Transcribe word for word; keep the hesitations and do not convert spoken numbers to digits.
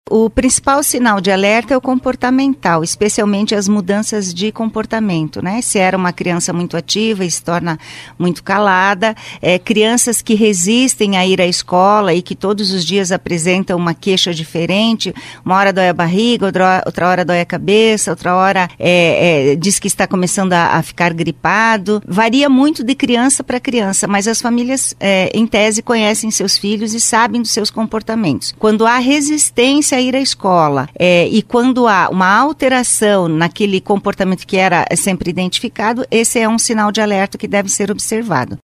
O principal sinal de alerta é o comportamental, especialmente as mudanças de comportamento, né? Se era uma criança muito ativa e se torna muito calada, é, crianças que resistem a ir à escola e que todos os dias apresentam uma queixa diferente, uma hora dói a barriga, outra, outra hora dói a cabeça, outra hora é, é, diz que está começando a, a ficar gripado. Varia muito de criança para criança, mas as famílias, é, em tese, conhecem seus filhos e sabem dos seus comportamentos. Quando há resistência a ir à escola é, e quando há uma alteração naquele comportamento que era sempre identificado, esse é um sinal de alerta que deve ser observado.